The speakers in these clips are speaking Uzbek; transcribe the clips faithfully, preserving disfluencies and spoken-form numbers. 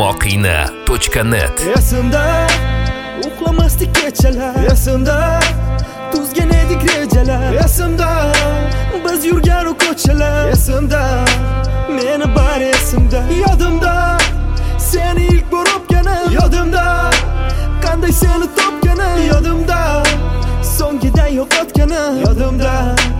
moqina точка net. Esimda uxlamasdik kechalar, esimda tuzgan edik rejalar, esimda biz yurgan u ko'chalar, esimda meni bari esimda, yodimda seni ilk bor o'pganim, yodimda qanday seni topganim, yodimda so'ngidan yo'qotganim, yodimda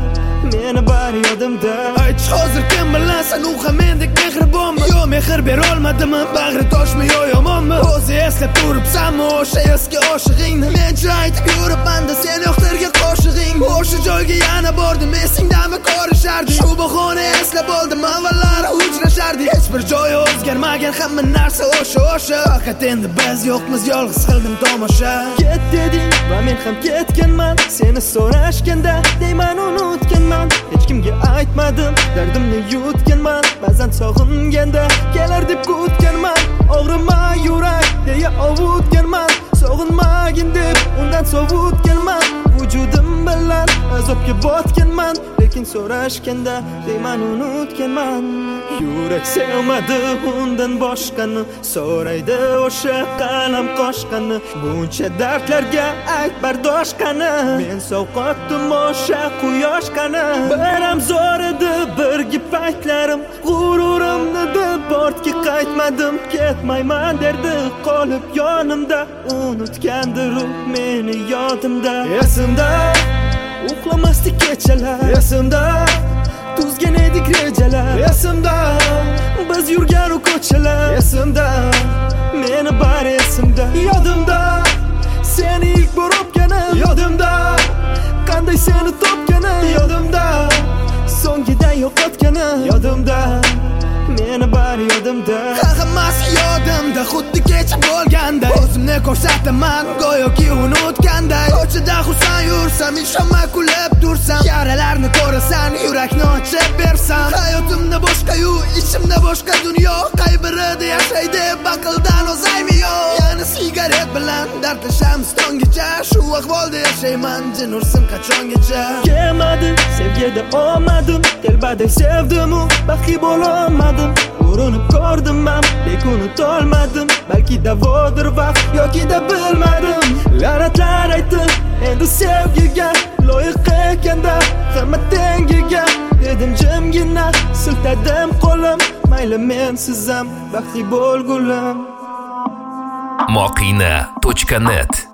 meni bari yodimda. Ayt hozir kim bilan sen u ham mendek mehribonmi? Yo mehr bera olmadimmi? Bag'ri toshmi yo yomonmi? O'zi eslab turibsanmi o'sha eski oshig'ingni? Mencha aytib yuribman-da sen yoqtirgan qoshig'ing. O'sha joyga yana bordim, esingdami ko'rishardik? Shu bahona eslab oldim, avvallari uchrashardik. Hech bir joyi o'zgarmagan, hamma narsa o'sha o'sha. Faqat endi biz yo'qmiz, yolg'iz qildim tomosha. Ket deding va men ham ketganman, seni so'rashganda deyman unutganman. Hech kimga aytmadim, dardimni yutganman. Ba'zan sog'inganda kelar deb kutganman. Og'rima yurak deya ovutganman. Sog'inmagin deb undan sovutganman. Vujudim bilan azobga botganman, lekin so'rashganda deyman unutganman. Yurak sevmadi undan boshqani, so'raydi o'sha qalam qoshqani. Buncha dardlarga ayt bardosh qani, men sovqotdim o'sha quyosh qani. Biram zo'r edi birga paytlarim, g'ururimni deb ortga qaytmadim. Ketmayman derdi qolib yonimda, unutgandir u meni yodimda. Esimda uxlamasdik kechalar, esimda tuzgan edik rejalar, esimda biz yurgan u ko'chalar, esimda meni bari esimda, yodimda seni ilk bor o'pganim, yodimda qanday seni topganim, yodimda so'ngidan yo'qotganim, yodimda meni bari yodimda. Hammasi yodimda, xuddi kecha bo'lganda. O'zimni ko'rsataman go'yoki unutganday. Ko'chada xursand yursam, ishonmay kulib tursam, yaralarni ko'rasan, yurakni ochib bersam. Hayotimda boshqa-yu, ichimda boshqa dunyo. Qay birida yashaydi baqildan o'zaymi yo? Yana sigaret bilan dardlashamiz tongacha. Shu ahvolda yashayman, jin ursin qachongacha. Kelmadi sevgida olmadim, telbaday sevdim-u baxtli bo'lolmadim. Urinib ko'rdim men, lekin unutolmadim. Balki davodir vaqt yoki-da bilmadim. La'natlar aytdim endi sevgiga, loyiq ekanda hamma tengiga. Dedim jimgina, siltadim qo'lim, mayli mensiz ham baxtli bo'lgulim. moqina точка net